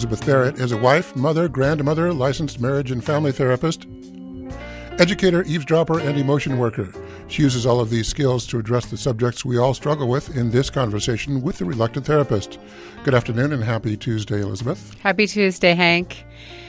Elizabeth Barrett is a wife, mother, grandmother, licensed marriage and family therapist, educator, eavesdropper, and emotion worker. She uses all of these skills to address the subjects we all struggle with in this conversation with the Reluctant Therapist. Good afternoon and happy Tuesday, Elizabeth. Happy Tuesday, Hank.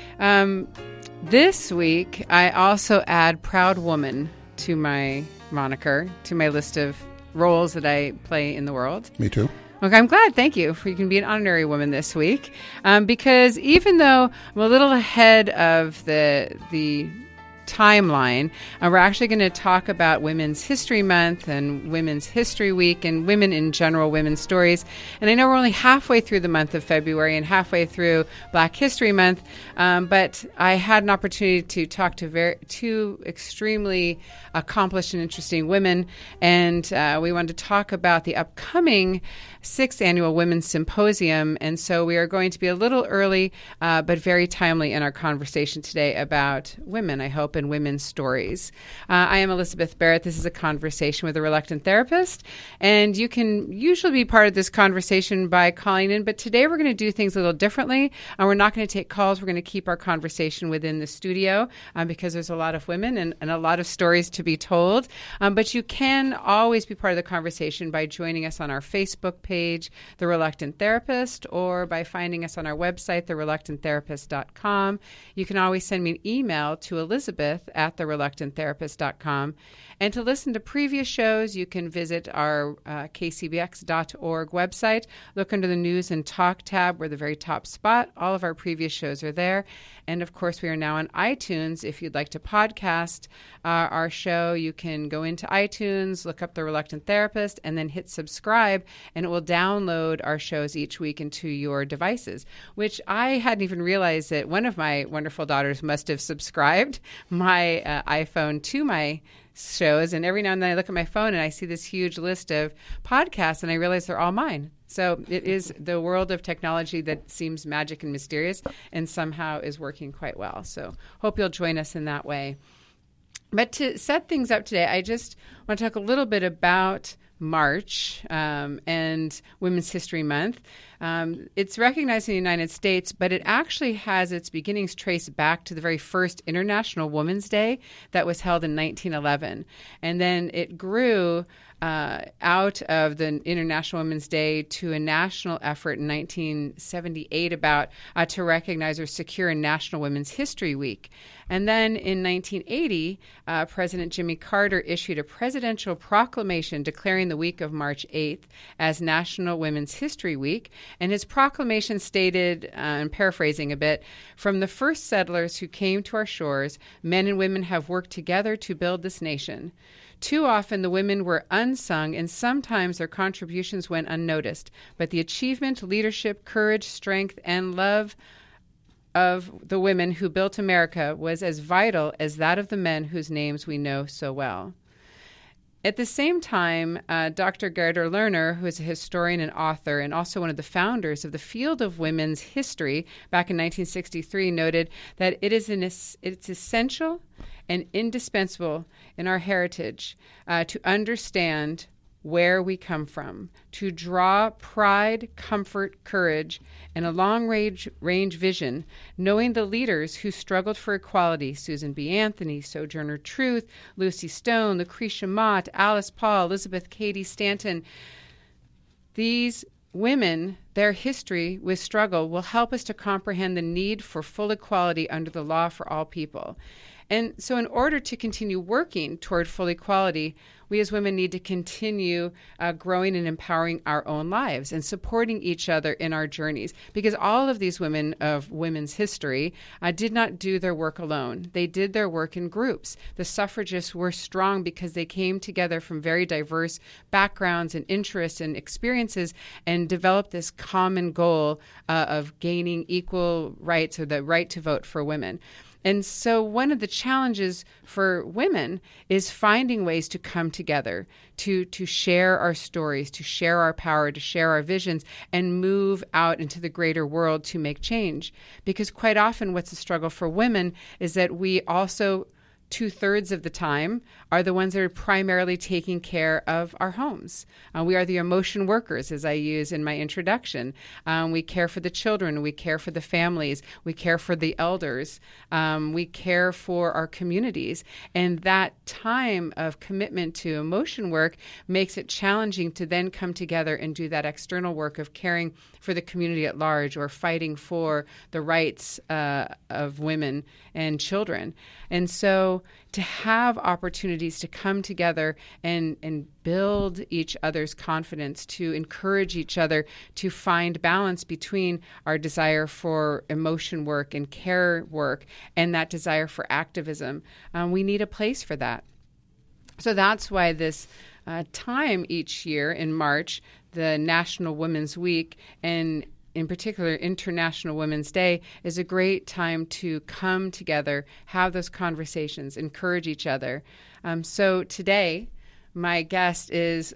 This week, I also add proud woman to my moniker, to my list of roles that I play in the world. Me too. Okay, I'm glad. Thank you. You can be an honorary woman this week. Because even though I'm a little ahead of the timeline, we're actually going to talk about Women's History Month and Women's History Week and women in general, women's stories. And I know we're only halfway through the month of February and halfway through Black History Month, but I had an opportunity to talk to two extremely accomplished and interesting women, and we wanted to talk about the upcoming 6th Annual Women's Symposium. And so we are going to be a little early, but very timely in our conversation today about women, I hope, and women's stories. I am Elizabeth Barrett. This is a conversation with a Reluctant Therapist, and you can usually be part of this conversation by calling in, but today we're going to do things a little differently. We're not going to take calls. We're going to keep our conversation within the studio because there's a lot of women and a lot of stories to be told. But you can always be part of the conversation by joining us on our Facebook page, The Reluctant Therapist, or by finding us on our website, thereluctanttherapist.com. You can always send me an email to elizabeth@thereluctanttherapist.com. And to listen to previous shows, you can visit our kcbx.org website. Look under the News and Talk tab. We're the very top spot. All of our previous shows are there. And, of course, we are now on iTunes. If you'd like to podcast our show, you can go into iTunes, look up The Reluctant Therapist, and then hit subscribe, and it will download our shows each week into your devices, which I hadn't even realized that one of my wonderful daughters must have subscribed my iPhone to my shows. And every now and then I look at my phone and I see this huge list of podcasts, and I realize they're all mine. So it is the world of technology that seems magic and mysterious and somehow is working quite well. So hope you'll join us in that way. But to set things up today, I just want to talk a little bit about March and Women's History Month. It's recognized in the United States, but it actually has its beginnings traced back to the very first International Women's Day that was held in 1911. And then it grew out of the International Women's Day to a national effort in 1978 to recognize or secure a National Women's History Week. And then in 1980, President Jimmy Carter issued a presidential proclamation declaring the week of March 8th as National Women's History Week. And his proclamation stated, I'm paraphrasing a bit, "From the first settlers who came to our shores, men and women have worked together to build this nation. Too often the women were unsung, and sometimes their contributions went unnoticed. But the achievement, leadership, courage, strength, and love of the women who built America was as vital as that of the men whose names we know so well." At the same time, Dr. Gerda Lerner, who is a historian and author and also one of the founders of the field of women's history back in 1963, noted that it's essential and indispensable in our heritage to understand where we come from, to draw pride, comfort, courage, and a long-range vision, knowing the leaders who struggled for equality: Susan B. Anthony, Sojourner Truth, Lucy Stone, Lucretia Mott, Alice Paul, Elizabeth Cady Stanton. These women, their history with struggle will help us to comprehend the need for full equality under the law for all people. And so in order to continue working toward full equality, we as women need to continue growing and empowering our own lives and supporting each other in our journeys, because all of these women of women's history did not do their work alone. They did their work in groups. The suffragists were strong because they came together from very diverse backgrounds and interests and experiences and developed this common goal of gaining equal rights, or the right to vote for women. And so one of the challenges for women is finding ways to come together, to share our stories, to share our power, to share our visions, and move out into the greater world to make change. Because quite often what's the struggle for women is that we also 2/3 of the time are the ones that are primarily taking care of our homes. We are the emotion workers, as I use in my introduction. We care for the children. We care for the families. We care for the elders. We care for our communities. And that time of commitment to emotion work makes it challenging to then come together and do that external work of caring for the community at large or fighting for the rights of women and children. And so to have opportunities to come together and build each other's confidence, to encourage each other to find balance between our desire for emotion work and care work and that desire for activism, we need a place for that. So that's why this time each year in March, the National Women's Week, and in particular International Women's Day, is a great time to come together, have those conversations, encourage each other. So today, my guest,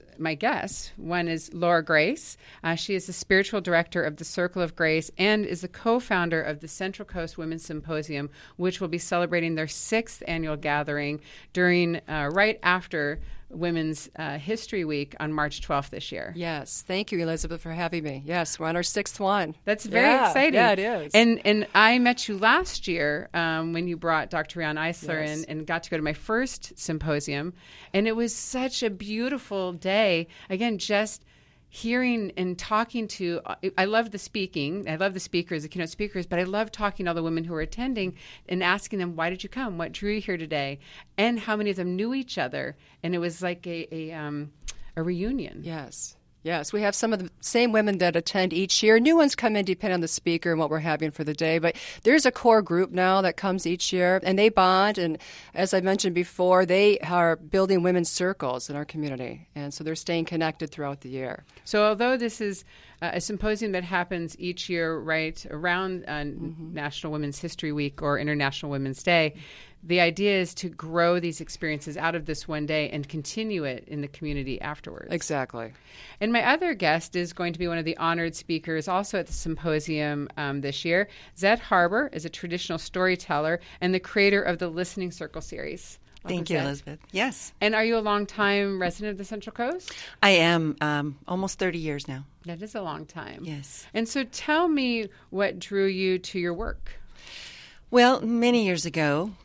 one is Laura Grace. She is the spiritual director of the Circle of Grace and is the co-founder of the Central Coast Women's Symposium, which will be celebrating their 6th annual gathering during right after Women's History Week on March 12th this year. Yes. Thank you, Elizabeth, for having me. Yes, we're on our 6th one. That's very exciting. Yeah, it is. And I met you last year when you brought Dr. Riane Eisler in and got to go to my first symposium. And it was such a beautiful day. Again, just hearing and talking to, I love the speaking. I love the speakers, the keynote speakers, but I love talking to all the women who are attending and asking them, why did you come? What drew you here today? And how many of them knew each other? And it was like a reunion. Yes. Yes, we have some of the same women that attend each year. New ones come in depending on the speaker and what we're having for the day. But there's a core group now that comes each year, and they bond. And as I mentioned before, they are building women's circles in our community. And so they're staying connected throughout the year. So although this is a symposium that happens each year right around National Women's History Week or International Women's Day, the idea is to grow these experiences out of this one day and continue it in the community afterwards. Exactly. And my other guest is going to be one of the honored speakers also at the symposium this year. Zed Harbor is a traditional storyteller and the creator of the Listening Circle series. Thank you, Elizabeth. Yes. And are you a long-time resident of the Central Coast? I am, almost 30 years now. That is a long time. Yes. And so tell me what drew you to your work. Well, many years ago,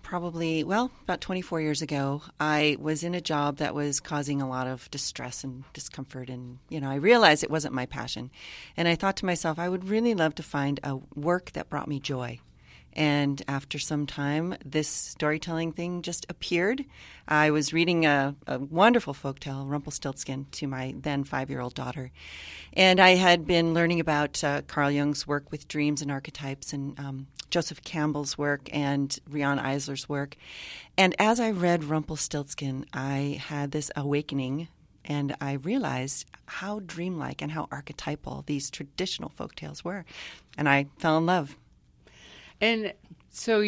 about 24 years ago, I was in a job that was causing a lot of distress and discomfort. And, I realized it wasn't my passion. And I thought to myself, I would really love to find a work that brought me joy. And after some time, this storytelling thing just appeared. I was reading a wonderful folktale, Rumpelstiltskin, to my then 5-year-old daughter. And I had been learning about Carl Jung's work with dreams and archetypes and Joseph Campbell's work and Riane Eisler's work. And as I read Rumpelstiltskin, I had this awakening, and I realized how dreamlike and how archetypal these traditional folktales were. And I fell in love. And so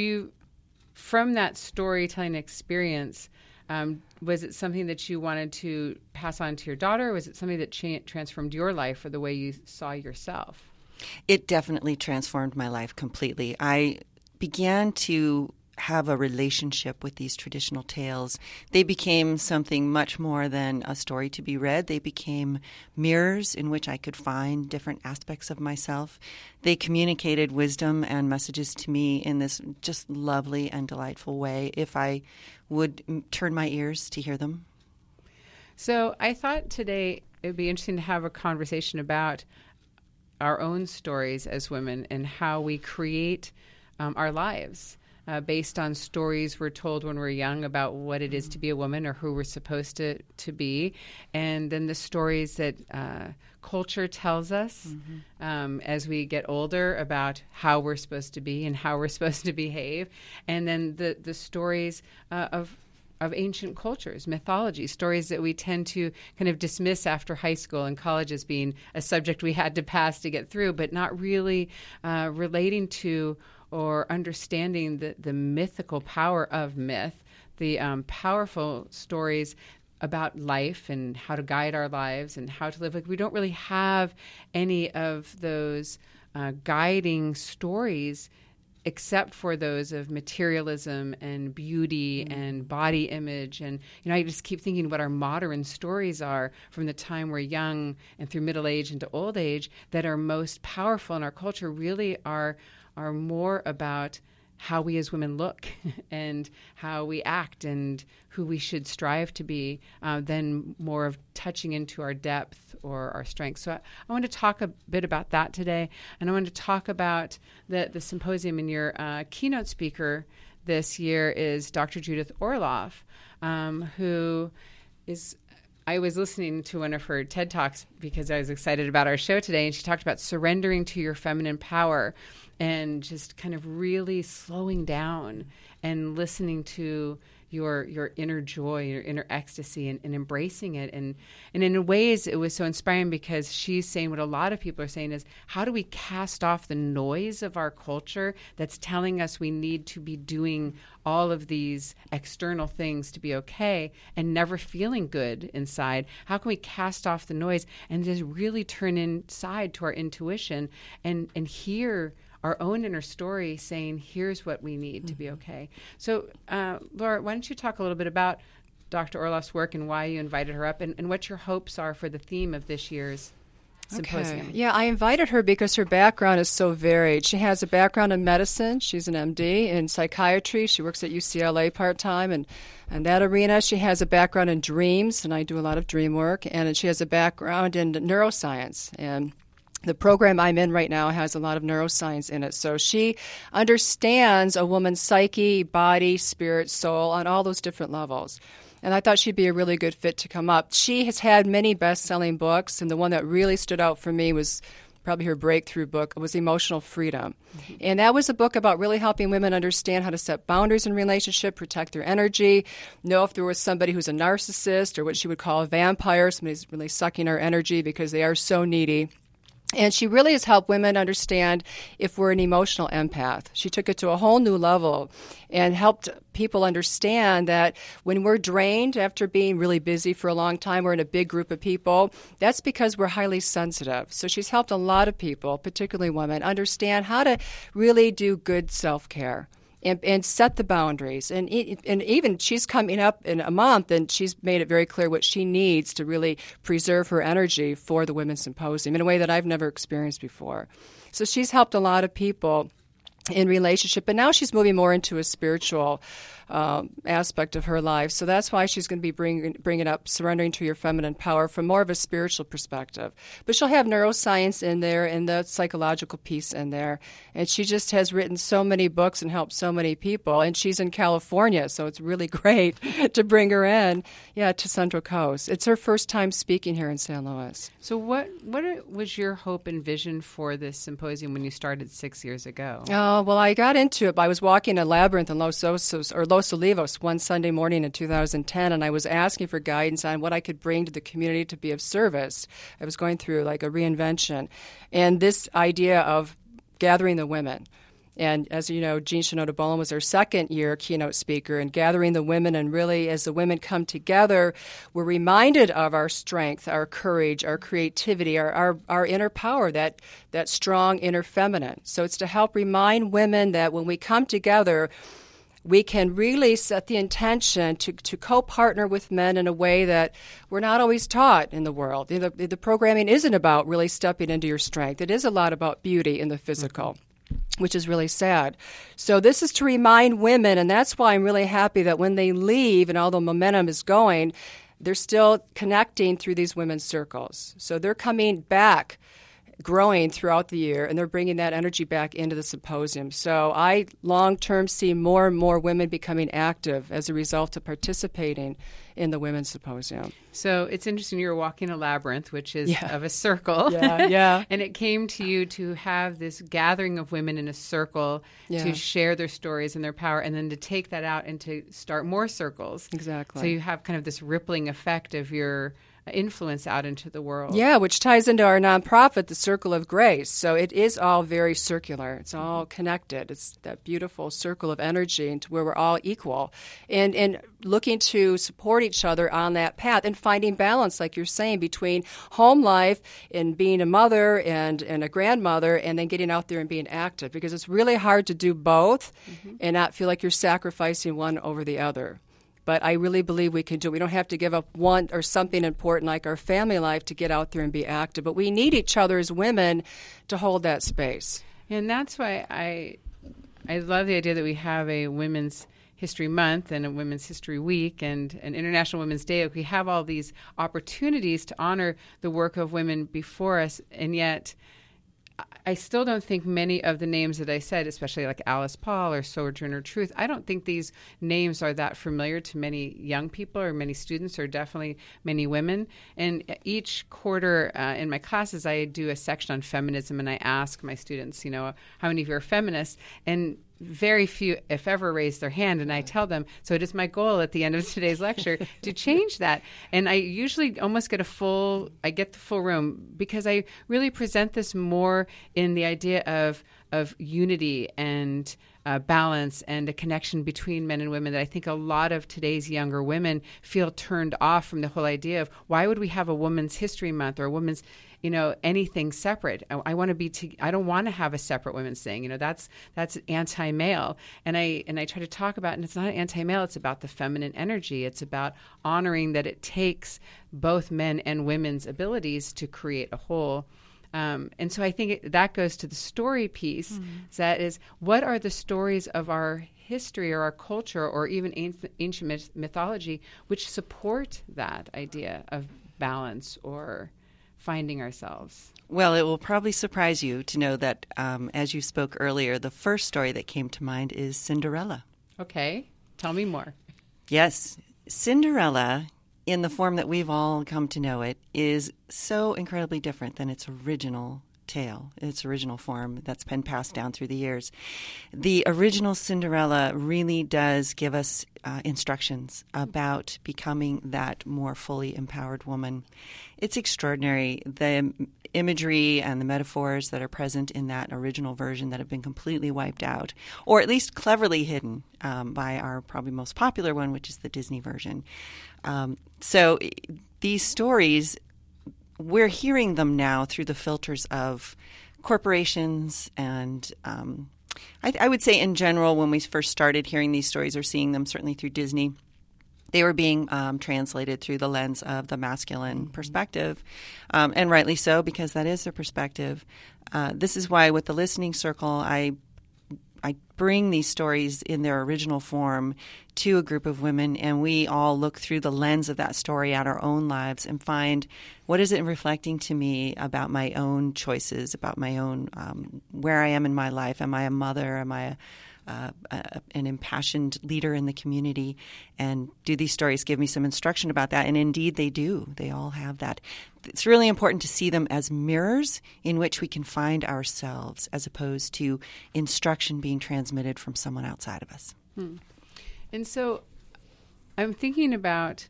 from that storytelling experience, was it something that you wanted to pass on to your daughter? Or was it something that transformed your life or the way you saw yourself? It definitely transformed my life completely. I began to have a relationship with these traditional tales. They became something much more than a story to be read. They became mirrors in which I could find different aspects of myself. They communicated wisdom and messages to me in this just lovely and delightful way if I would turn my ears to hear them. So I thought today it would be interesting to have a conversation about our own stories as women and how we create our lives. Based on stories we're told when we're young about what it is to be a woman or who we're supposed to be, and then the stories that culture tells us as we get older about how we're supposed to be and how we're supposed to behave, and then the stories of ancient cultures, mythology, stories that we tend to kind of dismiss after high school and college as being a subject we had to pass to get through, but not really relating to or understanding the mythical power of myth, the powerful stories about life and how to guide our lives and how to live. Like, we don't really have any of those guiding stories except for those of materialism and beauty and body image. And, I just keep thinking what our modern stories are from the time we're young and through middle age into old age that are most powerful in our culture really are more about how we as women look and how we act and who we should strive to be than more of touching into our depth or our strength. So I want to talk a bit about that today. And I want to talk about the symposium. And your keynote speaker this year is Dr. Judith Orloff, who is... I was listening to one of her TED Talks because I was excited about our show today, and she talked about surrendering to your feminine power and just kind of really slowing down and listening to your inner joy, your inner ecstasy, and embracing it. And in ways, it was so inspiring because she's saying what a lot of people are saying is, how do we cast off the noise of our culture that's telling us we need to be doing all of these external things to be okay and never feeling good inside? How can we cast off the noise and just really turn inside to our intuition and hear our own inner story saying, here's what we need to be okay. So, Laura, why don't you talk a little bit about Dr. Orloff's work and why you invited her up and what your hopes are for the theme of this year's symposium? Okay. Yeah, I invited her because her background is so varied. She has a background in medicine. She's an MD in psychiatry. She works at UCLA part-time, and in that arena, she has a background in dreams, and I do a lot of dream work, and she has a background in neuroscience, and the program I'm in right now has a lot of neuroscience in it. So she understands a woman's psyche, body, spirit, soul on all those different levels. And I thought she'd be a really good fit to come up. She has had many best-selling books, and the one that really stood out for me was probably her breakthrough book, was Emotional Freedom. Mm-hmm. And that was a book about really helping women understand how to set boundaries in relationship, protect their energy, know if there was somebody who's a narcissist or what she would call a vampire, somebody who's really sucking our energy because they are so needy. And she really has helped women understand if we're an emotional empath. She took it to a whole new level and helped people understand that when we're drained after being really busy for a long time, we're in a big group of people, that's because we're highly sensitive. So she's helped a lot of people, particularly women, understand how to really do good self-care. And set the boundaries. And even she's coming up in a month, and she's made it very clear what she needs to really preserve her energy for the Women's Symposium in a way that I've never experienced before. So she's helped a lot of people in relationship, and now she's moving more into a spiritual aspect of her life. So that's why she's going to be bringing up surrendering to your feminine power from more of a spiritual perspective. But she'll have neuroscience in there and the psychological piece in there. And she just has written so many books and helped so many people. And she's in California, so it's really great to bring her in, to Central Coast. It's her first time speaking here in San Luis. So what was your hope and vision for this symposium when you started 6 years ago? Oh, well, I got into it. I was walking a labyrinth in Los Olivos one Sunday morning in 2010, and I was asking for guidance on what I could bring to the community to be of service. I was going through like a reinvention. And this idea of gathering the women. And as you know, Jean Shinoda Bolen was our second-year keynote speaker, and gathering the women. And really, as the women come together, we're reminded of our strength, our courage, our creativity, our inner power, that strong inner feminine. So it's to help remind women that when we come together, we can really set the intention to co-partner with men in a way that we're not always taught in the world. The programming isn't about really stepping into your strength. It is a lot about beauty in the physical. Which is really sad. So this is to remind women, and that's why I'm really happy that when they leave and all the momentum is going, they're still connecting through these women's circles. So they're coming back, growing throughout the year, and they're bringing that energy back into the symposium. So I long-term see more and more women becoming active as a result of participating in the Women's Symposium. So it's interesting, you were walking a labyrinth, which is of a circle. Yeah. And it came to you to have this gathering of women in a circle to share their stories and their power, and then to take that out and to start more circles. Exactly. So you have kind of this rippling effect of your influence out into the world. Yeah, which ties into our nonprofit, the Circle of Grace. So it is all very circular. It's all connected. It's that beautiful circle of energy into where we're all equal and looking to support each other on that path and finding balance, like you're saying, between home life and being a mother and a grandmother and then getting out there and being active, because it's really hard to do both and not feel like you're sacrificing one over the other. But I really believe we can do it. We don't have to give up one or something important like our family life to get out there and be active. But we need each other as women to hold that space. And that's why I love the idea that we have a Women's History Month and a Women's History Week and an International Women's Day. We have all these opportunities to honor the work of women before us, and yet I still don't think many of the names that I said, especially like Alice Paul or Sojourner Truth, I don't think these names are that familiar to many young people or many students or definitely many women. And each quarter in my classes, I do a section on feminism, and I ask my students, how many of you are feminists? And very few, if ever, raise their hand, and I tell them, so it is my goal at the end of today's lecture to change that. And I usually almost get the full room, because I really present this more in the idea of unity and balance and a connection between men and women, that I think a lot of today's younger women feel turned off from the whole idea of why would we have a Women's History Month or a women's anything separate. I want to be. I don't want to have a separate women's thing. That's anti-male. And I try to talk about, and it's not anti-male. It's about the feminine energy. It's about honoring that it takes both men and women's abilities to create a whole. And so I think that goes to the story piece. Mm-hmm. That is, what are the stories of our history or our culture or even ancient mythology which support that idea of balance or finding ourselves? Well, it will probably surprise you to know that, as you spoke earlier, the first story that came to mind is Cinderella. Okay. Tell me more. Yes. Cinderella, in the form that we've all come to know it, is so incredibly different than its original tale, its original form that's been passed down through the years. The original Cinderella really does give us instructions about becoming that more fully empowered woman. It's extraordinary, the imagery and the metaphors that are present in that original version that have been completely wiped out, or at least cleverly hidden by our probably most popular one, which is the Disney version. So these stories, we're hearing them now through the filters of corporations and I would say in general, when we first started hearing these stories or seeing them, certainly through Disney, they were being translated through the lens of the masculine perspective, and rightly so, because that is their perspective. This is why with the Listening Circle, I bring these stories in their original form to a group of women, and we all look through the lens of that story at our own lives and find, what is it reflecting to me about my own choices, about my own where I am in my life? Am I a mother? Am I an impassioned leader in the community? And do these stories give me some instruction about that? And indeed they do. They all have that. It's really important to see them as mirrors in which we can find ourselves, as opposed to instruction being transmitted from someone outside of us. And so I'm thinking about,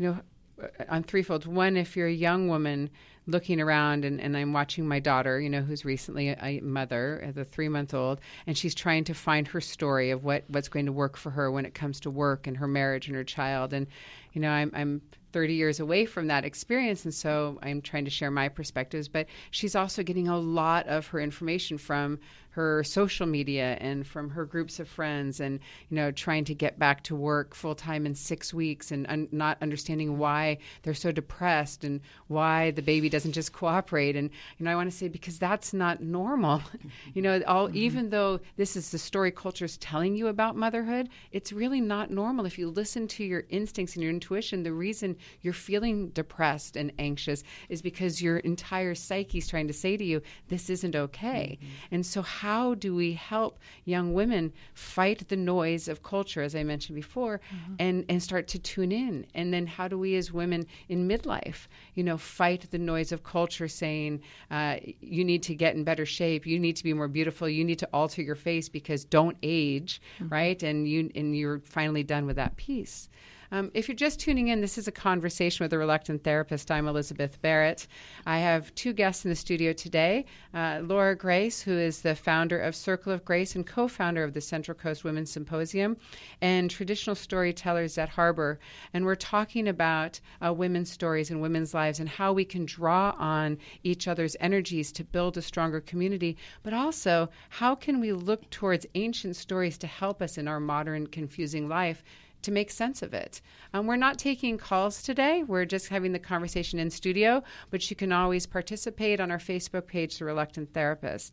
on threefold. One, if you're a young woman looking around and I'm watching my daughter, who's recently a mother as a 3-month-old, and she's trying to find her story of what's going to work for her when it comes to work and her marriage and her child. And, I'm 30 years away from that experience, and so I'm trying to share my perspectives, but she's also getting a lot of her information from her social media and from her groups of friends, and trying to get back to work full time in 6 weeks and not understanding why they're so depressed and why the baby doesn't just cooperate. And I want to say, because that's not normal. Even though this is the story culture's telling you about motherhood, it's really not normal. If you listen to your instincts and your intuition, the reason you're feeling depressed and anxious is because your entire psyche is trying to say to you, this isn't okay. Mm-hmm. And so how do we help young women fight the noise of culture, as I mentioned before, and start to tune in? And then how do we as women in midlife, fight the noise of culture saying, you need to get in better shape, you need to be more beautiful, you need to alter your face because don't age, right? And you're finally done with that piece. If you're just tuning in, this is a conversation with a reluctant therapist. I'm Elizabeth Barrett. I have two guests in the studio today. Laura Grace, who is the founder of Circle of Grace and co-founder of the Central Coast Women's Symposium, and traditional storyteller Zet Harbor. And we're talking about women's stories and women's lives and how we can draw on each other's energies to build a stronger community, but also how can we look towards ancient stories to help us in our modern, confusing life to make sense of it. We're not taking calls today. We're just having the conversation in studio, but you can always participate on our Facebook page, The Reluctant Therapist.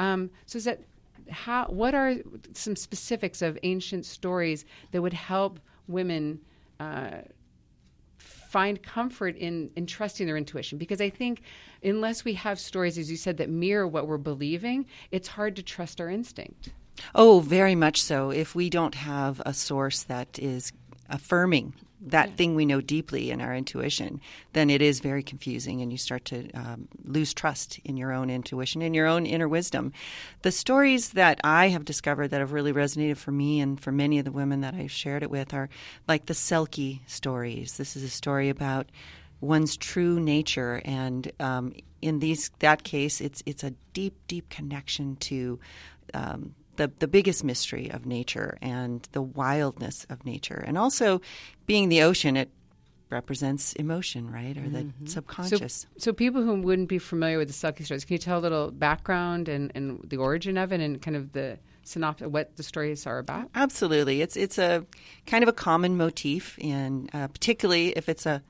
What are some specifics of ancient stories that would help women find comfort in trusting their intuition? Because I think unless we have stories, as you said, that mirror what we're believing, it's hard to trust our instinct. Oh, very much so. If we don't have a source that is affirming that thing we know deeply in our intuition, then it is very confusing, and you start to lose trust in your own intuition, in your own inner wisdom. The stories that I have discovered that have really resonated for me and for many of the women that I've shared it with are like the Selkie stories. This is a story about one's true nature, and in that case, it's a deep, deep connection to the biggest mystery of nature and the wildness of nature. And also, being the ocean, it represents emotion, right, or the subconscious. So people who wouldn't be familiar with the Selkie stories, can you tell a little background and the origin of it and kind of the synopsis of what the stories are about? Absolutely. It's a kind of a common motif, in particularly if it's a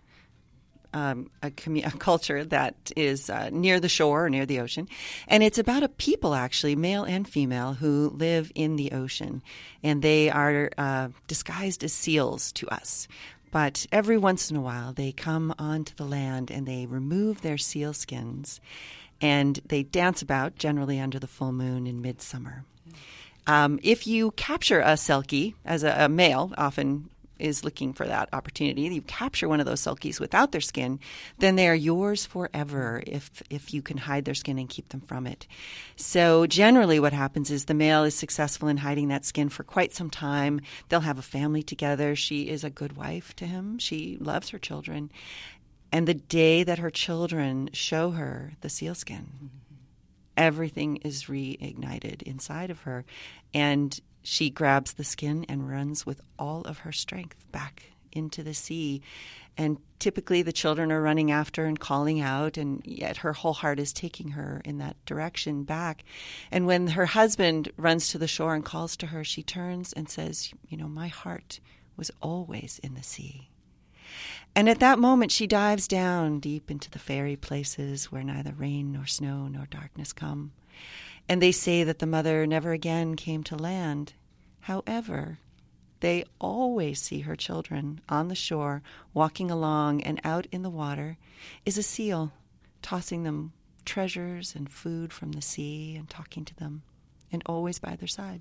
culture that is near the shore or near the ocean. And it's about a people, actually, male and female, who live in the ocean. And they are disguised as seals to us. But every once in a while, they come onto the land and they remove their seal skins. And they dance about, generally under the full moon in midsummer. If you capture a Selkie, as a male often is looking for that opportunity, you capture one of those Selkies without their skin, then they are yours forever if you can hide their skin and keep them from it. So generally what happens is the male is successful in hiding that skin for quite some time. They'll have a family together. She is a good wife to him. She loves her children. And the day that her children show her the sealskin, everything is reignited inside of her. And she grabs the skin and runs with all of her strength back into the sea. And typically the children are running after and calling out, and yet her whole heart is taking her in that direction back. And when her husband runs to the shore and calls to her, she turns and says, my heart was always in the sea. And at that moment, she dives down deep into the fairy places where neither rain nor snow nor darkness come. And they say that the mother never again came to land. However, they always see her children on the shore, walking along, and out in the water is a seal, tossing them treasures and food from the sea and talking to them, and always by their side.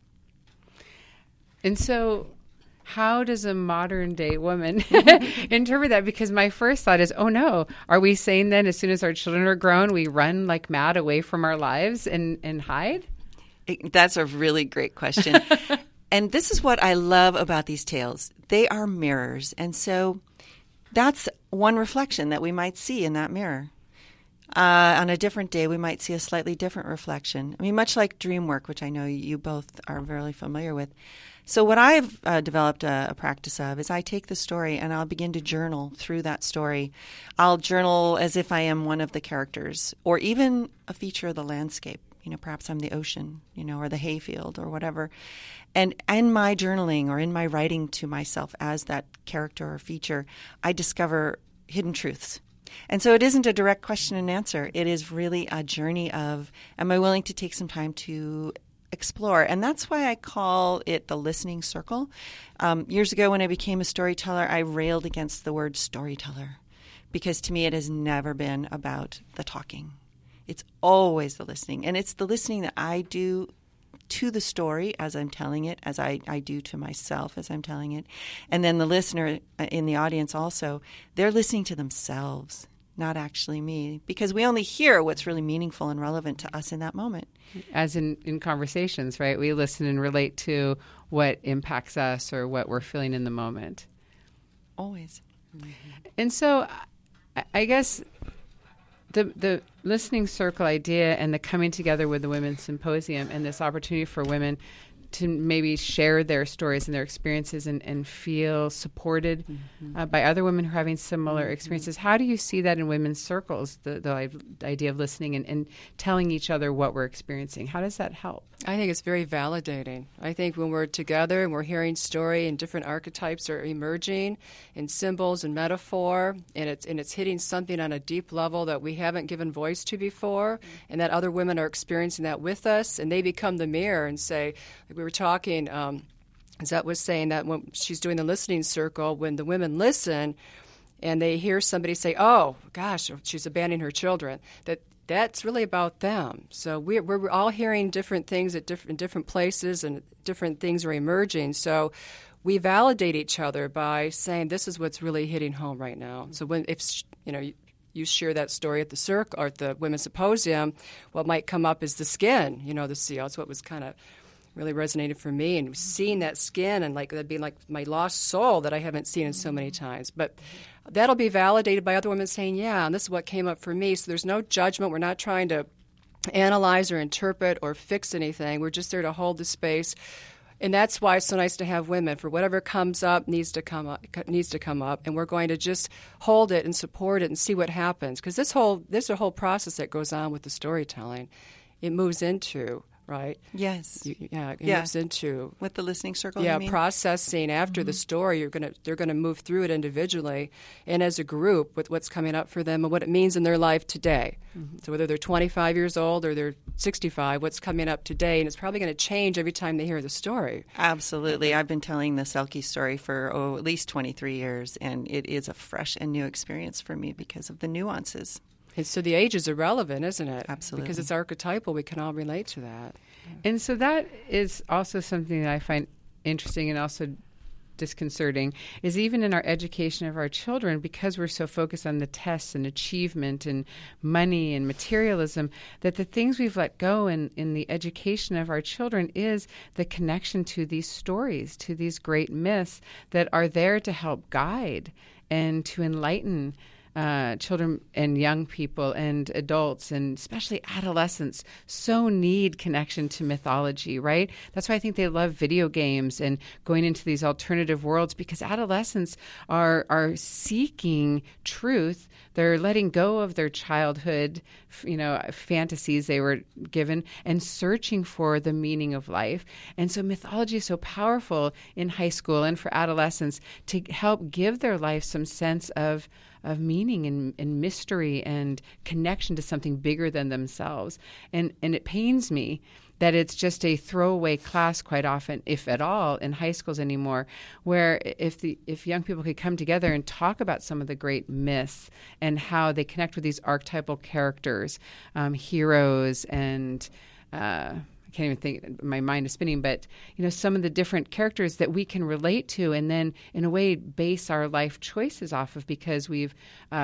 And so how does a modern-day woman interpret that? Because my first thought is, oh, no, are we saying then as soon as our children are grown, we run like mad away from our lives and hide? That's a really great question. And this is what I love about these tales. They are mirrors. And so that's one reflection that we might see in that mirror. On a different day, we might see a slightly different reflection. I mean, much like dream work, which I know you both are very familiar with. So what I've developed a practice of is I take the story and I'll begin to journal through that story. I'll journal as if I am one of the characters, or even a feature of the landscape. Perhaps I'm the ocean, or the hayfield or whatever. And in my journaling or in my writing to myself as that character or feature, I discover hidden truths. And so it isn't a direct question and answer. It is really a journey of, am I willing to take some time to explore? And that's why I call it the listening circle. Years ago when I became a storyteller, I railed against the word storyteller because to me it has never been about the talking. It's always the listening. And it's the listening that I do to the story as I'm telling it, as I do to myself as I'm telling it. And then the listener in the audience also, they're listening to themselves, not actually me, because we only hear what's really meaningful and relevant to us in that moment. As in conversations, right? We listen and relate to what impacts us or what we're feeling in the moment. Always. And so I guess the listening circle idea and the coming together with the Women's Symposium and this opportunity for women to maybe share their stories and their experiences and feel supported by other women who are having similar experiences. How do you see that in women's circles, the idea of listening and telling each other what we're experiencing? How does that help? I think it's very validating. I think when we're together and we're hearing story and different archetypes are emerging in symbols and metaphor, and it's hitting something on a deep level that we haven't given voice to before, and that other women are experiencing that with us, and they become the mirror and say, like we were talking, Zette was saying that when she's doing the listening circle, when the women listen and they hear somebody say, oh, gosh, she's abandoning her children, that's really about them. So we're all hearing different things at different places, and different things are emerging. So we validate each other by saying this is what's really hitting home right now. So if you share that story at the circle or at the Women's Symposium, what might come up is the skin. The seal. That's what was kind of really resonated for me, and seeing that skin and like that'd be like my lost soul that I haven't seen in so many times. But that'll be validated by other women saying, yeah, and this is what came up for me. So there's no judgment. We're not trying to analyze or interpret or fix anything. We're just there to hold the space. And that's why it's so nice to have women. For whatever comes up needs to come up, and we're going to just hold it and support it and see what happens. Because there's a whole process that goes on with the storytelling. It moves into, right? Yes. It moves into with the listening circle. Yeah, you mean? Processing after the story. They're gonna move through it individually and as a group with what's coming up for them and what it means in their life today. So whether they're 25 years old or they're 65, what's coming up today, and it's probably going to change every time they hear the story. Absolutely. I've been telling the Selkie story for at least 23 years, and it is a fresh and new experience for me because of the nuances. And so the age is irrelevant, isn't it? Absolutely. Because it's archetypal. We can all relate to that. And so that is also something that I find interesting and also disconcerting, is even in our education of our children, because we're so focused on the tests and achievement and money and materialism, that the things we've let go in the education of our children is the connection to these stories, to these great myths that are there to help guide and to enlighten children and young people and adults, and especially adolescents, so need connection to mythology, right? That's why I think they love video games and going into these alternative worlds, because adolescents are seeking truth. They're letting go of their childhood, fantasies they were given, and searching for the meaning of life. And so mythology is so powerful in high school and for adolescents to help give their life some sense of meaning and mystery and connection to something bigger than themselves. And it pains me that it's just a throwaway class quite often, if at all, in high schools anymore, where if young people could come together and talk about some of the great myths and how they connect with these archetypal characters, heroes and I can't even think, my mind is spinning, but some of the different characters that we can relate to, and then in a way base our life choices off of, because we've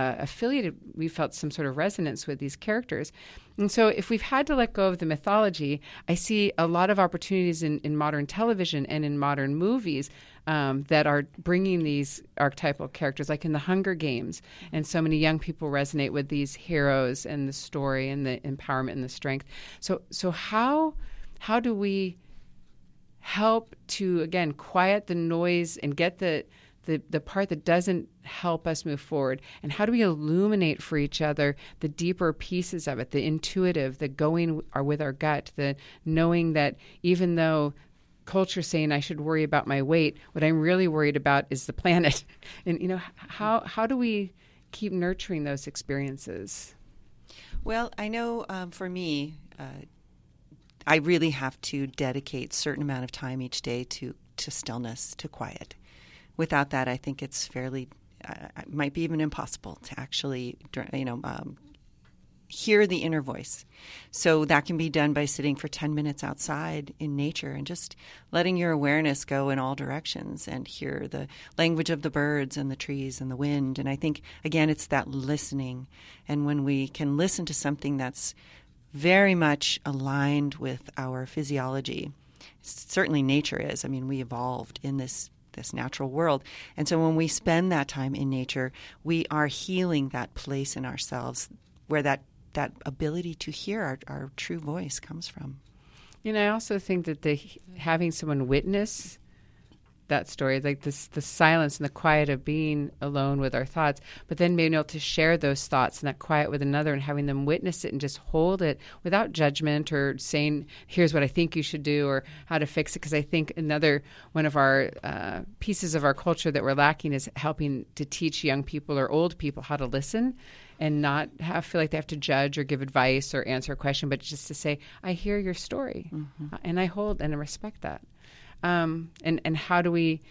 we felt some sort of resonance with these characters. And so if we've had to let go of the mythology, I see a lot of opportunities in modern television and in modern movies that are bringing these archetypal characters, like in the Hunger Games. And so many young people resonate with these heroes and the story and the empowerment and the strength. So how do we help to, again, quiet the noise and get the part that doesn't help us move forward? And how do we illuminate for each other the deeper pieces of it, the intuitive, the going with our gut, the knowing that even though culture saying I should worry about my weight, what I'm really worried about is the planet. And how do we keep nurturing those experiences? Well, I know for me, I really have to dedicate a certain amount of time each day to stillness, to quiet. Without that, I think it's fairly, might be even impossible to actually, hear the inner voice. So that can be done by sitting for 10 minutes outside in nature and just letting your awareness go in all directions and hear the language of the birds and the trees and the wind. And I think, again, it's that listening. And when we can listen to something that's very much aligned with our physiology, certainly nature is. I mean, we evolved in this this natural world. And so when we spend that time in nature, we are healing that place in ourselves where that ability to hear our true voice comes from. I also think that having someone witness that story, like the silence and the quiet of being alone with our thoughts, but then being able to share those thoughts and that quiet with another and having them witness it and just hold it without judgment or saying, here's what I think you should do or how to fix it. Because I think another one of our pieces of our culture that we're lacking is helping to teach young people or old people how to listen and not feel like they have to judge or give advice or answer a question, but just to say, I hear your story and I hold and I respect that. And how do we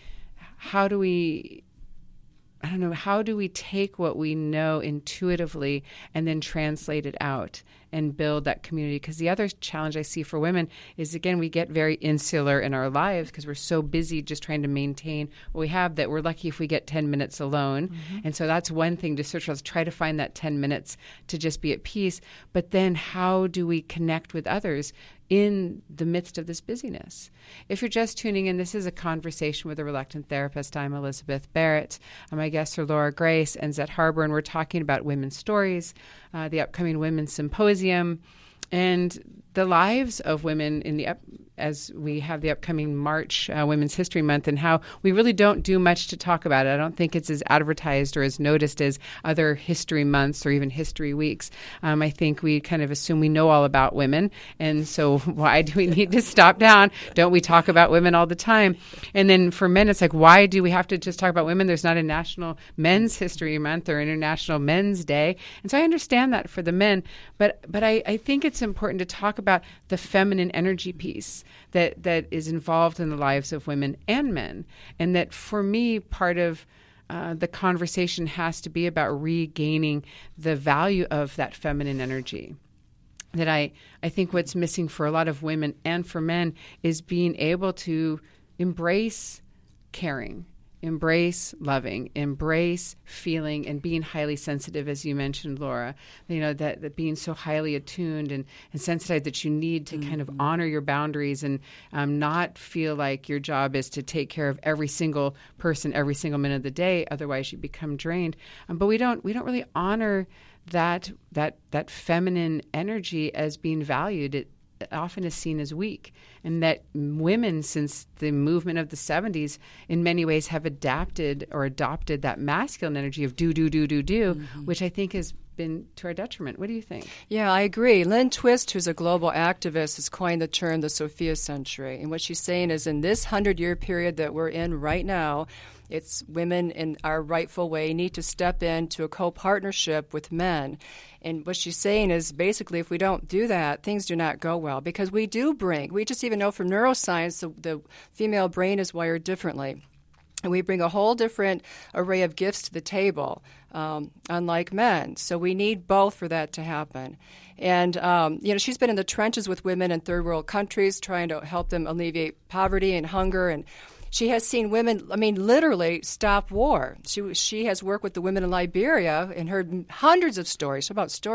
take what we know intuitively and then translate it out and build that community? Because the other challenge I see for women is, again, we get very insular in our lives because we're so busy just trying to maintain what we have that we're lucky if we get 10 minutes alone. And so that's one thing to search for, is try to find that 10 minutes to just be at peace. But then how do we connect with others in the midst of this busyness? If you're just tuning in, this is a conversation with a reluctant therapist. I'm Elizabeth Barrett. My guests are Laura Grace and Zet Harbour, and we're talking about women's stories, the upcoming Women's Symposium, and the lives of women as we have the upcoming March Women's History Month, and how we really don't do much to talk about it. I don't think it's as advertised or as noticed as other history months or even history weeks. I think we kind of assume we know all about women, and so why do we need to stop down? Don't we talk about women all the time? And then for men, it's like, why do we have to just talk about women? There's not a National Men's History Month or International Men's Day. And so I understand that for the men, but I think it's important to talk about the feminine energy piece that is involved in the lives of women and men. And that for me, part of the conversation has to be about regaining the value of that feminine energy. That I think what's missing for a lot of women and for men is being able to embrace caring, embrace loving, embrace feeling, and being highly sensitive, as you mentioned, Laura. That being so highly attuned and sensitized that you need to kind of honor your boundaries and not feel like your job is to take care of every single person every single minute of the day. Otherwise, you become drained. But we don't really honor that feminine energy as being valued. It often is seen as weak, and that women, since the movement of the 70s, in many ways have adapted or adopted that masculine energy of do, which I think has been to our detriment. What do you think? Yeah, I agree. Lynn Twist, who's a global activist, has coined the term the Sophia century. And what she's saying is, in this 100-year period that we're in right now, it's women in our rightful way need to step into a co-partnership with men. And what she's saying is, basically, if we don't do that, things do not go well, because we just even know from neuroscience the female brain is wired differently. And we bring a whole different array of gifts to the table, unlike men. So we need both for that to happen. And, she's been in the trenches with women in third world countries, trying to help them alleviate poverty and hunger. And she has seen women, literally stop war. She has worked with the women in Liberia and heard hundreds of stories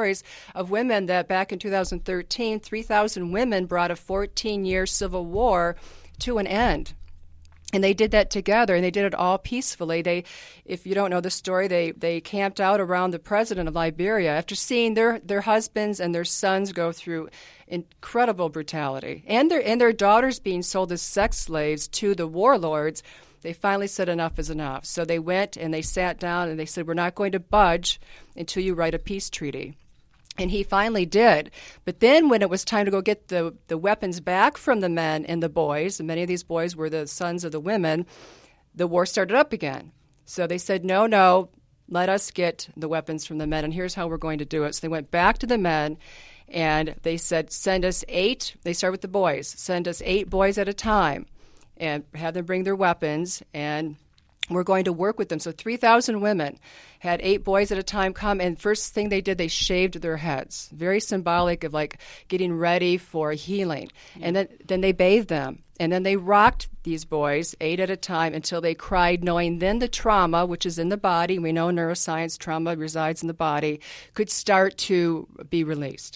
of women that back in 2013, 3,000 women brought a 14-year civil war to an end. And they did that together, and they did it all peacefully. If you don't know the story, they camped out around the president of Liberia after seeing their husbands and their sons go through incredible brutality, and their daughters being sold as sex slaves to the warlords. They finally said enough is enough. So they went and they sat down and they said, we're not going to budge until you write a peace treaty. And he finally did. But then when it was time to go get the weapons back from the men and the boys, and many of these boys were the sons of the women, the war started up again. So they said, no, let us get the weapons from the men, and here's how we're going to do it. So they went back to the men, and they said, send us 8. They started with the boys. Send us 8 boys at a time, and have them bring their weapons, and we're going to work with them. So 3,000 women had 8 boys at a time come, and first thing they did, they shaved their heads. Very symbolic of like getting ready for healing. And then they bathed them. And then they rocked these boys 8 at a time until they cried, knowing then the trauma, which is in the body, we know neuroscience, trauma resides in the body, could start to be released.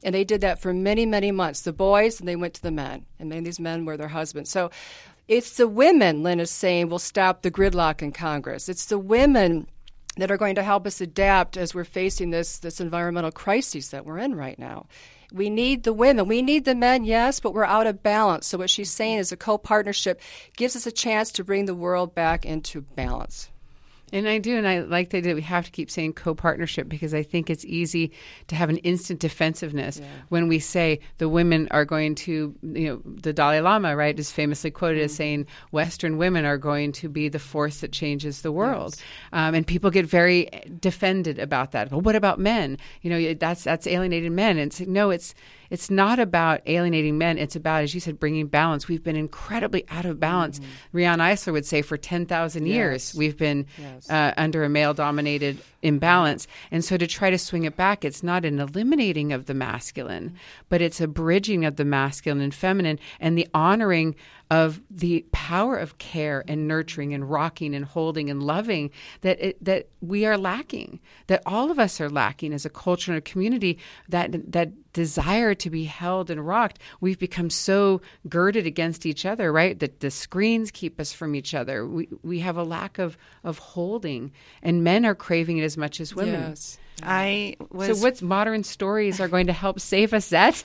And they did that for many, many months. The boys, and they went to the men. And many of these men were their husbands. So it's the women, Lynn is saying, will stop the gridlock in Congress. It's the women that are going to help us adapt as we're facing this environmental crisis that we're in right now. We need the women. We need the men, yes, but we're out of balance. So what she's saying is a co-partnership gives us a chance to bring the world back into balance. And I do, and I like the idea that we have to keep saying co-partnership, because I think it's easy to have an instant defensiveness when we say the women are going to, the Dalai Lama, right, is famously quoted as saying Western women are going to be the force that changes the world. Yes. And people get very defended about that. Well, what about men? That's alienating men. And it's not about alienating men. It's about, as you said, bringing balance. We've been incredibly out of balance. Riane Eisler would say for 10,000 years we've been under a male-dominated imbalance. And so to try to swing it back, it's not an eliminating of the masculine, but it's a bridging of the masculine and feminine and the honoring of the power of care and nurturing and rocking and holding and loving that we are lacking, that all of us are lacking as a culture and a community, that desire to be held and rocked. We've become so girded against each other, right, that the screens keep us from each other. We have a lack of holding, and men are craving it as much as women. Yes. So what modern stories are going to help save us that?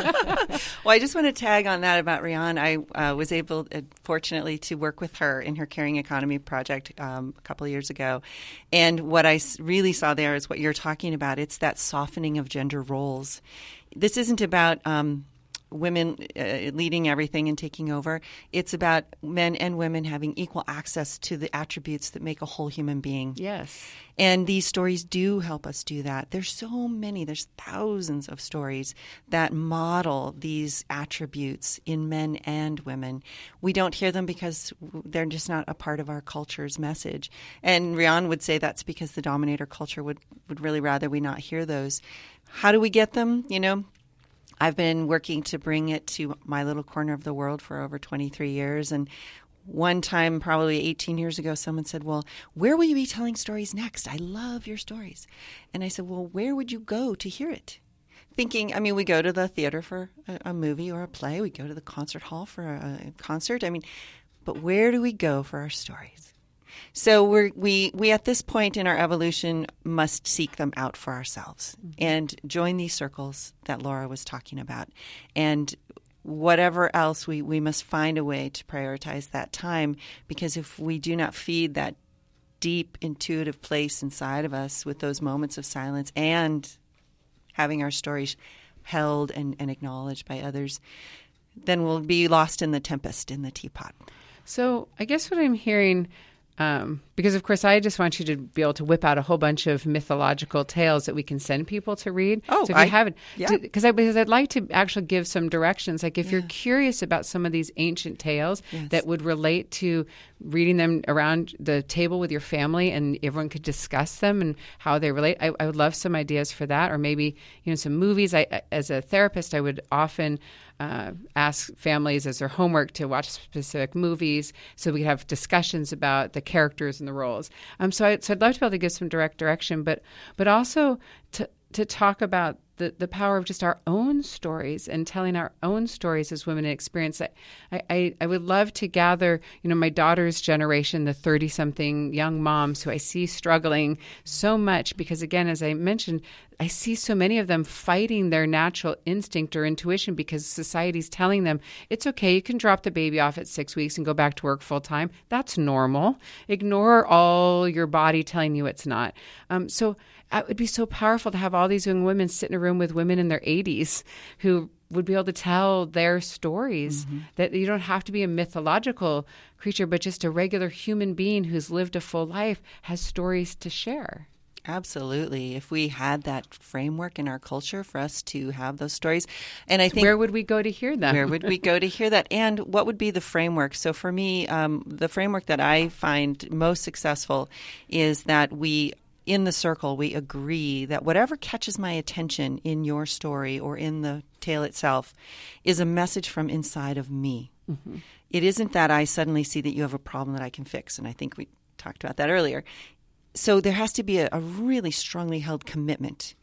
Well, I just want to tag on that about Riane. I was able, fortunately, to work with her in her Caring Economy project a couple of years ago. And what I really saw there is what you're talking about. It's that softening of gender roles. This isn't about women leading everything and taking over. It's about men and women having equal access to the attributes that make a whole human being. Yes. And these stories do help us do that. There's so many, there's thousands of stories that model these attributes in men and women. We don't hear them because they're just not a part of our culture's message. And Riane would say that's because the dominator culture would really rather we not hear those. How do we get them? I've been working to bring it to my little corner of the world for over 23 years. And one time, probably 18 years ago, someone said, well, where will you be telling stories next? I love your stories. And I said, well, where would you go to hear it? Thinking, we go to the theater for a movie or a play. We go to the concert hall for a concert. But where do we go for our stories? So we at this point in our evolution must seek them out for ourselves and join these circles that Laura was talking about. And whatever else, we must find a way to prioritize that time, because if we do not feed that deep intuitive place inside of us with those moments of silence and having our stories held and acknowledged by others, then we'll be lost in the tempest in the teapot. So I guess what I'm hearing, because, of course, I just want you to be able to whip out a whole bunch of mythological tales that we can send people to read. Oh, so if you haven't, because I'd like to actually give some directions. Like if you're curious about some of these ancient tales that would relate to reading them around the table with your family and everyone could discuss them and how they relate, I would love some ideas for that. Or maybe, some movies. As a therapist, I would often ask families as their homework to watch specific movies so we could have discussions about the characters and the roles. So I'd love to be able to give some direct direction, but also to talk about the power of just our own stories and telling our own stories as women in experience. I would love to gather, my daughter's generation, the 30-something young moms who I see struggling so much because, again, as I mentioned, I see so many of them fighting their natural instinct or intuition because society's telling them, it's okay, you can drop the baby off at 6 weeks and go back to work full time. That's normal. Ignore all your body telling you it's not. So it would be so powerful to have all these young women sit in a room with women in their 80s who would be able to tell their stories, that you don't have to be a mythological creature, but just a regular human being who's lived a full life has stories to share. Absolutely. If we had that framework in our culture for us to have those stories. And I think, where would we go to hear them? Where would we go to hear that? And what would be the framework? So for me, the framework that I find most successful is that in the circle, we agree that whatever catches my attention in your story or in the tale itself is a message from inside of me. Mm-hmm. It isn't that I suddenly see that you have a problem that I can fix. And I think we talked about that earlier. So there has to be a really strongly held commitment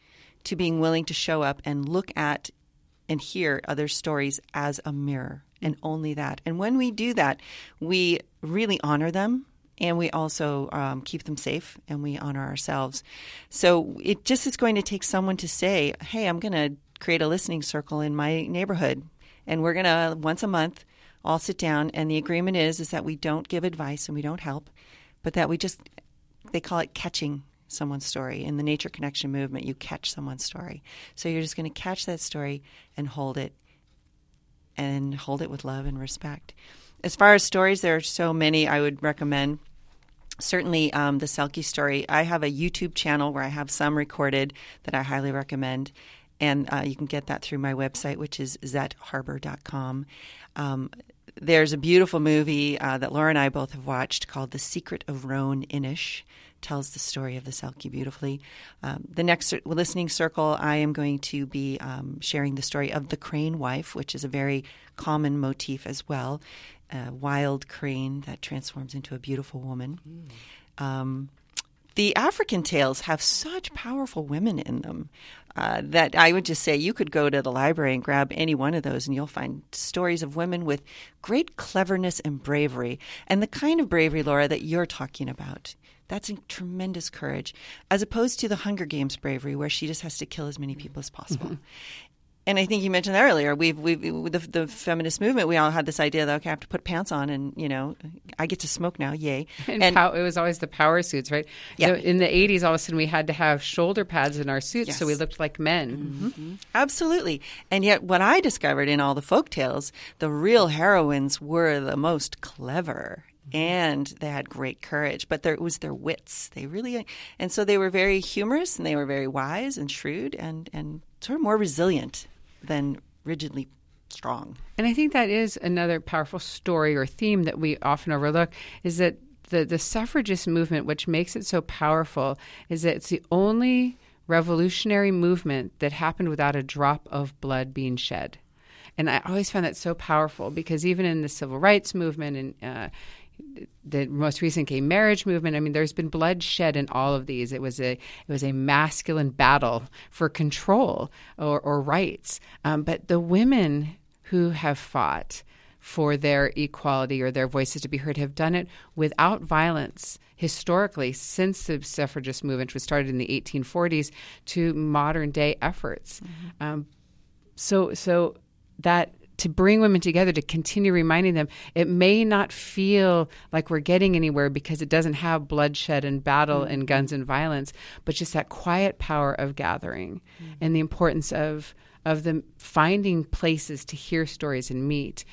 to being willing to show up and look at and hear other stories as a mirror, and only that. And when we do that, we really honor them, and we also keep them safe, and we honor ourselves. So it just is going to take someone to say, hey, I'm going to create a listening circle in my neighborhood, and we're going to, once a month, all sit down, and the agreement is that we don't give advice and we don't help, but that we just, they call it catching someone's story. In the Nature Connection movement, you catch someone's story. So you're just going to catch that story and hold it with love and respect. As far as stories, there are so many I would recommend. Certainly the Selkie story. I have a YouTube channel where I have some recorded that I highly recommend. And you can get that through my website, which is zettharbor.com. There's a beautiful movie that Laura and I both have watched called The Secret of Roan Inish. Tells the story of the Selkie beautifully. The next listening circle, I am going to be sharing the story of the crane wife, which is a very common motif as well. A wild crane that transforms into a beautiful woman. The African tales have such powerful women in them that I would just say you could go to the library and grab any one of those, and you'll find stories of women with great cleverness and bravery, and the kind of bravery, Laura, that you're talking about. That's a tremendous courage, as opposed to the Hunger Games bravery, where she just has to kill as many people as possible. Mm-hmm. And I think you mentioned that earlier. We've the feminist movement. We all had this idea that, okay, I have to put pants on, and I get to smoke now, yay! And it was always the power suits, right? Yeah. In the 80s, all of a sudden we had to have shoulder pads in our suits, yes. so we looked like men. Mm-hmm. Absolutely. And yet, what I discovered in all the folktales, the real heroines were the most clever. And they had great courage, but it was their wits. And so they were very humorous, and they were very wise and shrewd, and sort of more resilient than rigidly strong. And I think that is another powerful story or theme that we often overlook, is that the suffragist movement, which makes it so powerful, is that it's the only revolutionary movement that happened without a drop of blood being shed. And I always found that so powerful, because even in the civil rights movement and the most recent gay marriage movement, I mean, there's been blood shed in all of these. It was a masculine battle for control or rights. But the women who have fought for their equality or their voices to be heard have done it without violence historically, since the suffragist movement was started in the 1840s to modern day efforts. Mm-hmm. So that to bring women together, to continue reminding them, it may not feel like we're getting anywhere because it doesn't have bloodshed and battle mm-hmm. and guns and violence, but just that quiet power of gathering mm-hmm. and the importance of them finding places to hear stories and meet.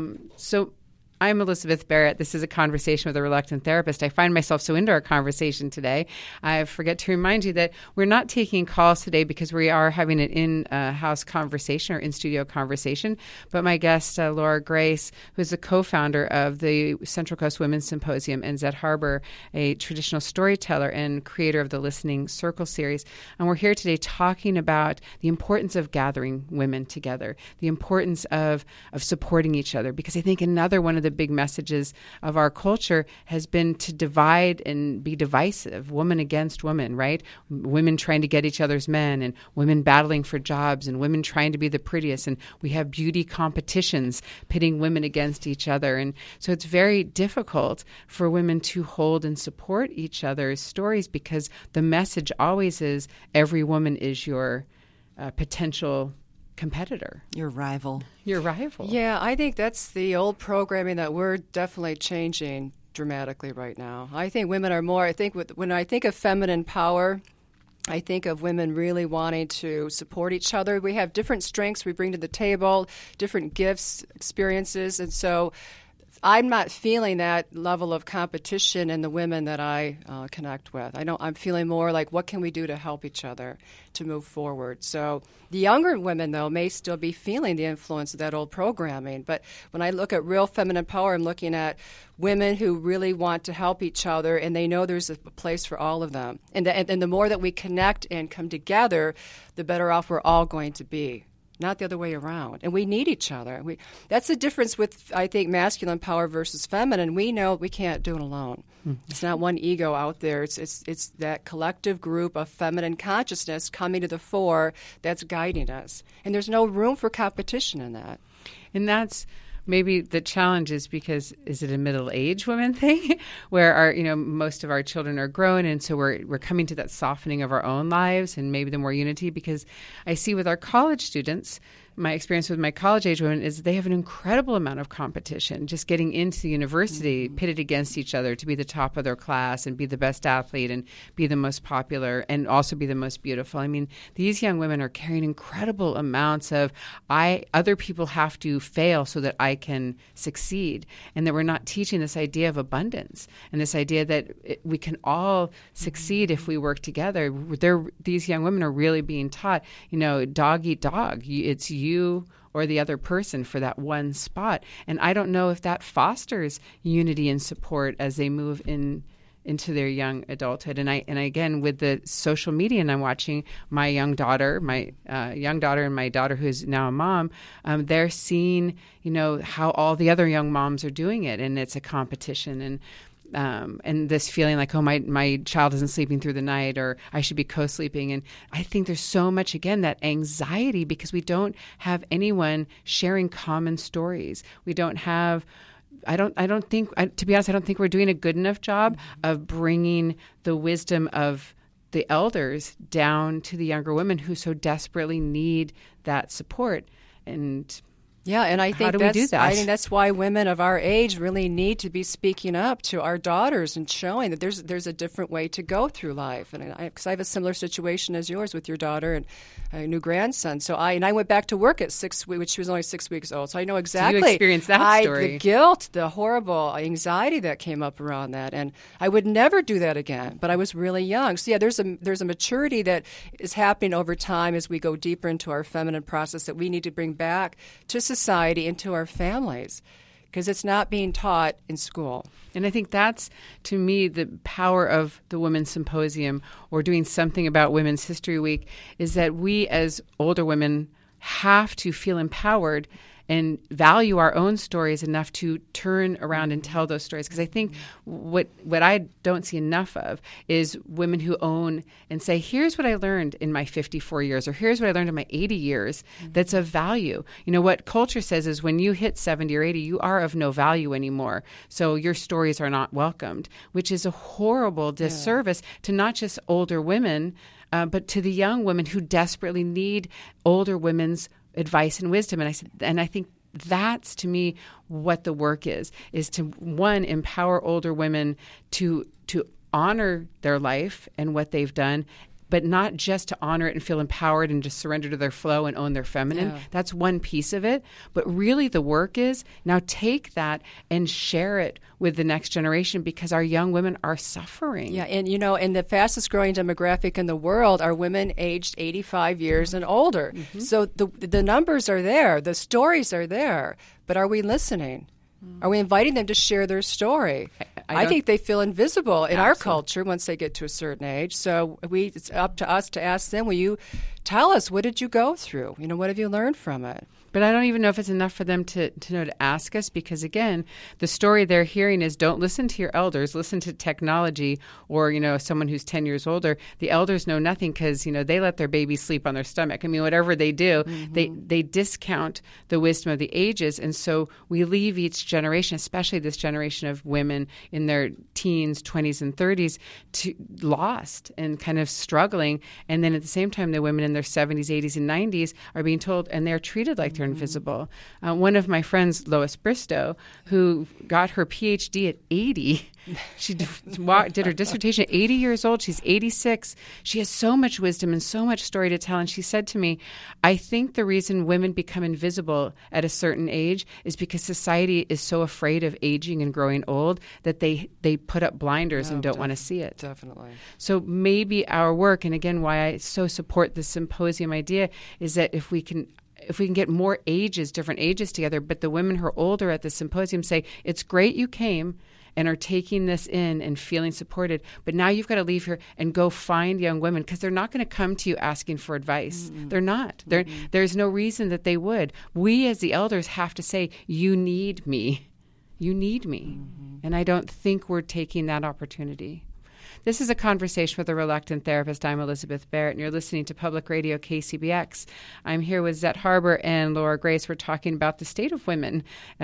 So I'm Elizabeth Barrett. This is a conversation with a reluctant therapist. I find myself so into our conversation today. I forget to remind you that we're not taking calls today because we are having an in-house conversation or in-studio conversation. But my guest, Laura Grace, who is the co-founder of the Central Coast Women's Symposium, and Zett Harbor, a traditional storyteller and creator of the Listening Circle series. And we're here today talking about the importance of gathering women together, the importance of supporting each other, because I think another one of the big messages of our culture has been to divide and be divisive, woman against woman, right? Women trying to get each other's men, and women battling for jobs, and women trying to be the prettiest, and we have beauty competitions pitting women against each other. And so it's very difficult for women to hold and support each other's stories, because the message always is every woman is your potential competitor. Your rival. Yeah, I think that's the old programming that we're definitely changing dramatically right now. I think women are more, when I think of feminine power, I think of women really wanting to support each other. We have different strengths we bring to the table, different gifts, experiences, and so I'm not feeling that level of competition in the women that I connect with. I'm feeling more like, what can we do to help each other to move forward? So the younger women, though, may still be feeling the influence of that old programming. But when I look at real feminine power, I'm looking at women who really want to help each other, and they know there's a place for all of them. And the more that we connect and come together, the better off we're all going to be. not the other way around. And we need each other. That's the difference with, I think, masculine power versus feminine. We know we can't do it alone. It's not one ego out there. It's that collective group of feminine consciousness coming to the fore that's guiding us. And there's no room for competition in that. And that's maybe the challenge is because is it a middle-aged women thing where most of our children are grown, and so we're coming to that softening of our own lives and maybe the more unity, because I see with our college students, my experience with my college-age women is they have an incredible amount of competition just getting into the university, pitted against each other to be the top of their class and be the best athlete and be the most popular and also be the most beautiful. I mean, these young women are carrying incredible amounts of other people have to fail so that I can succeed, and that we're not teaching this idea of abundance and this idea that we can all succeed if we work together. These young women are really being taught, dog eat dog. It's you or the other person for that one spot. And I don't know if that fosters unity and support as they move into their young adulthood. And again, with the social media, and I'm watching my young daughter and my daughter who's now a mom, they're seeing, how all the other young moms are doing it. And it's a competition. And this feeling like, oh, my child isn't sleeping through the night, or I should be co-sleeping. And I think there's so much, again, that anxiety because we don't have anyone sharing common stories. We don't have, to be honest, I don't think we're doing a good enough job of bringing the wisdom of the elders down to the younger women who so desperately need that support. And yeah, and I think that's why women of our age really need to be speaking up to our daughters and showing that there's a different way to go through life. And because I have a similar situation as yours with your daughter and a new grandson. So I went back to work at 6 weeks, which she was only 6 weeks old. So I know exactly. So you experienced that story. The guilt, the horrible anxiety that came up around that, and I would never do that again. But I was really young. So yeah, there's a maturity that is happening over time as we go deeper into our feminine process that we need to bring back to society, into our families, because it's not being taught in school. And I think that's, to me, the power of the Women's Symposium or doing something about Women's History Week, is that we as older women have to feel empowered and value our own stories enough to turn around and tell those stories. Because I think what I don't see enough of is women who own and say, here's what I learned in my 54 years, or here's what I learned in my 80 years that's of value. What culture says is when you hit 70 or 80, you are of no value anymore. So your stories are not welcomed, which is a horrible disservice to not just older women, but to the young women who desperately need older women's advice and wisdom. And I think that's, to me, what the work is to, one, empower older women to honor their life and what they've done, but not just to honor it and feel empowered and just surrender to their flow and own their feminine. Yeah. That's one piece of it. But really the work is now take that and share it with the next generation, because our young women are suffering. Yeah, and and the fastest growing demographic in the world are women aged 85 years and older. Mm-hmm. So the numbers are there, the stories are there, but are we listening? Are we inviting them to share their story? I think they feel invisible in our culture once they get to a certain age. So it's up to us to ask them, will you tell us, what did you go through? What have you learned from it? But I don't even know if it's enough for them to know to ask us, because, again, the story they're hearing is don't listen to your elders, listen to technology or, someone who's 10 years older. The elders know nothing because, they let their babies sleep on their stomach. I mean, whatever they do, they discount the wisdom of the ages. And so we leave each generation, especially this generation of women in their teens, 20s, and 30s, lost and kind of struggling. And then at the same time, the women in their 70s, 80s, and 90s are being told, and they're treated like they're invisible. One of my friends, Lois Bristow, who got her PhD at 80, she did her dissertation at 80 years old. She's 86. She has so much wisdom and so much story to tell. And she said to me, I think the reason women become invisible at a certain age is because society is so afraid of aging and growing old that they put up blinders and don't want to see it. Definitely. So maybe our work, and again, why I so support the symposium idea, is that if we can if we can get more ages, different ages together, but the women who are older at the symposium say, it's great you came and are taking this in and feeling supported, but now you've got to leave here and go find young women, because they're not going to come to you asking for advice. Mm-hmm. They're not. There's no reason that they would. We as the elders have to say, you need me. You need me. Mm-hmm. And I don't think we're taking that opportunity. This is a conversation with a reluctant therapist. I'm Elizabeth Barrett, and you're listening to Public Radio KCBX. I'm here with Zette Harbour and Laura Grace. We're talking about the state of women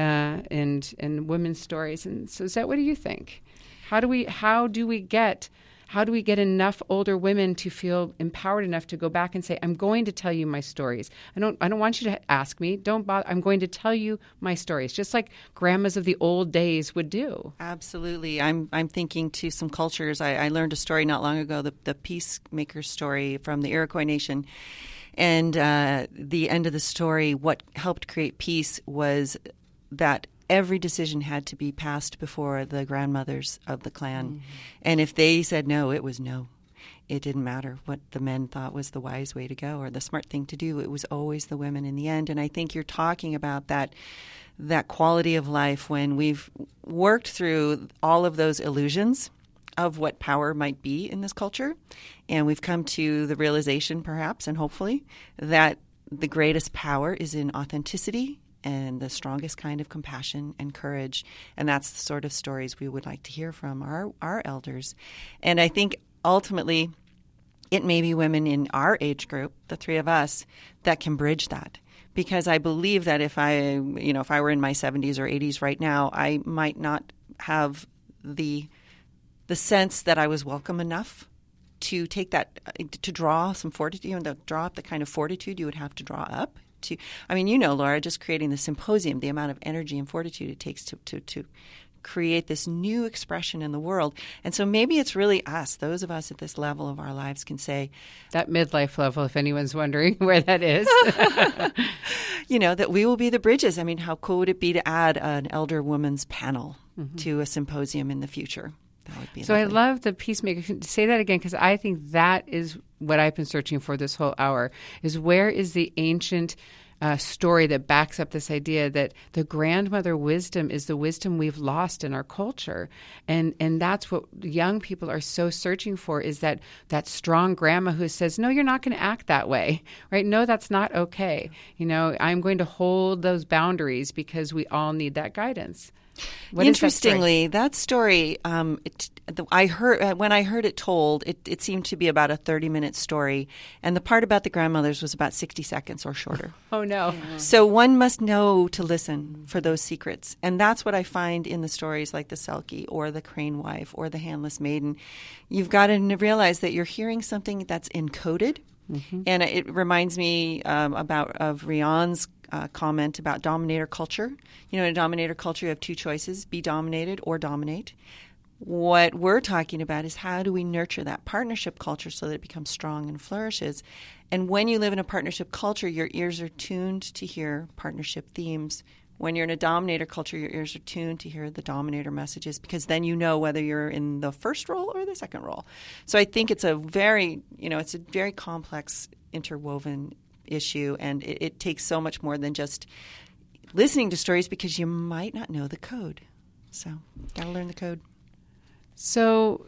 and women's stories. And so, Zette, what do you think? How do we get enough older women to feel empowered enough to go back and say, I'm going to tell you my stories. I don't want you to ask me. Don't bother. I'm going to tell you my stories, just like grandmas of the old days would do. Absolutely. I'm thinking to some cultures. I learned a story not long ago, the peacemaker story from the Iroquois Nation. And the end of the story, what helped create peace was that every decision had to be passed before the grandmothers of the clan. Mm-hmm. And if they said no, it was no. It didn't matter what the men thought was the wise way to go or the smart thing to do. It was always the women in the end. And I think you're talking about that quality of life when we've worked through all of those illusions of what power might be in this culture. And we've come to the realization, perhaps, and hopefully, that the greatest power is in authenticity and the strongest kind of compassion and courage. And that's the sort of stories we would like to hear from our elders. And I think ultimately it may be women in our age group, the three of us, that can bridge that. Because I believe that if I were in my 70s or 80s right now, I might not have the sense that I was welcome enough to take that, to draw some fortitude, to draw up the kind of fortitude you would have to draw up. Laura, just creating the symposium, the amount of energy and fortitude it takes to create this new expression in the world. And so maybe it's really us, those of us at this level of our lives can say... That midlife level, if anyone's wondering where that is. That we will be the bridges. I mean, how cool would it be to add an elder woman's panel to a symposium in the future? That would be so lovely. I love the peacemaker. Say that again, because I think that is what I've been searching for this whole hour, is where is the ancient story that backs up this idea that the grandmother wisdom is the wisdom we've lost in our culture. And that's what young people are so searching for, is that strong grandma who says, no, you're not going to act that way, right? No, that's not okay. I'm going to hold those boundaries because we all need that guidance. Interestingly, that story, I heard when I heard it told, it seemed to be about a 30-minute story, and the part about the grandmothers was about 60 seconds or shorter. Oh no! Yeah. So one must know to listen for those secrets, and that's what I find in the stories like the Selkie or the Crane Wife or the Handless Maiden. You've got to realize that you're hearing something that's encoded, and it reminds me of Rian's comment about dominator culture. In a dominator culture, you have two choices: be dominated or dominate. What we're talking about is how do we nurture that partnership culture so that it becomes strong and flourishes. And when you live in a partnership culture, your ears are tuned to hear partnership themes. When you're in a dominator culture, your ears are tuned to hear the dominator messages, because then you know whether you're in the first role or the second role. So I think it's a very complex, interwoven issue, and it takes so much more than just listening to stories, because you might not know the code. So got to learn the code. So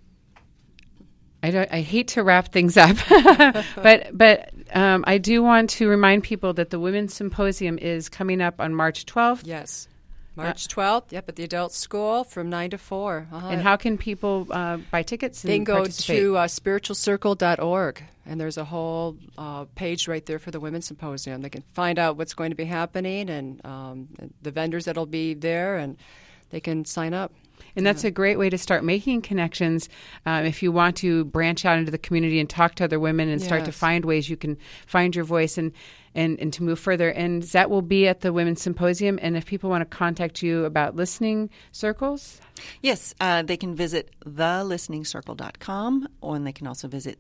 I hate to wrap things up, but I do want to remind people that the Women's Symposium is coming up on March 12th. Yes. March 12th, at the adult school from 9 to 4. And how can people buy tickets and They can go participate? to spiritualcircle.org, and there's a whole page right there for the Women's Symposium. They can find out what's going to be happening and the vendors that will be there, and they can sign up. And that's a great way to start making connections if you want to branch out into the community and talk to other women and start to find ways you can find your voice and to move further. And Zette will be at the Women's Symposium. And if people want to contact you about listening circles? Yes, they can visit thelisteningscircle.com, and they can also visit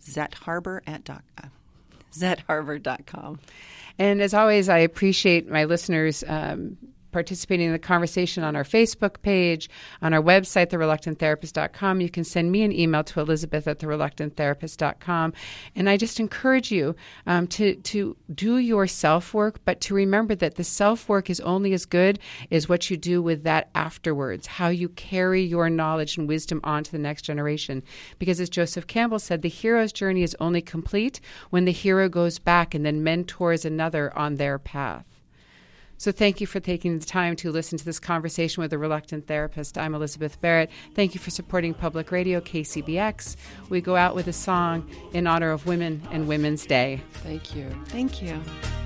ZetteHarbour.com. And as always, I appreciate my listeners participating in the conversation on our Facebook page, on our website, thereluctanttherapist.com. You can send me an email to elizabeth@thereluctanttherapist.com. And I just encourage you to do your self-work, but to remember that the self-work is only as good as what you do with that afterwards, how you carry your knowledge and wisdom on to the next generation. Because as Joseph Campbell said, the hero's journey is only complete when the hero goes back and then mentors another on their path. So thank you for taking the time to listen to this conversation with a reluctant therapist. I'm Elizabeth Barrett. Thank you for supporting Public Radio, KCBX. We go out with a song in honor of women and Women's Day. Thank you. Thank you.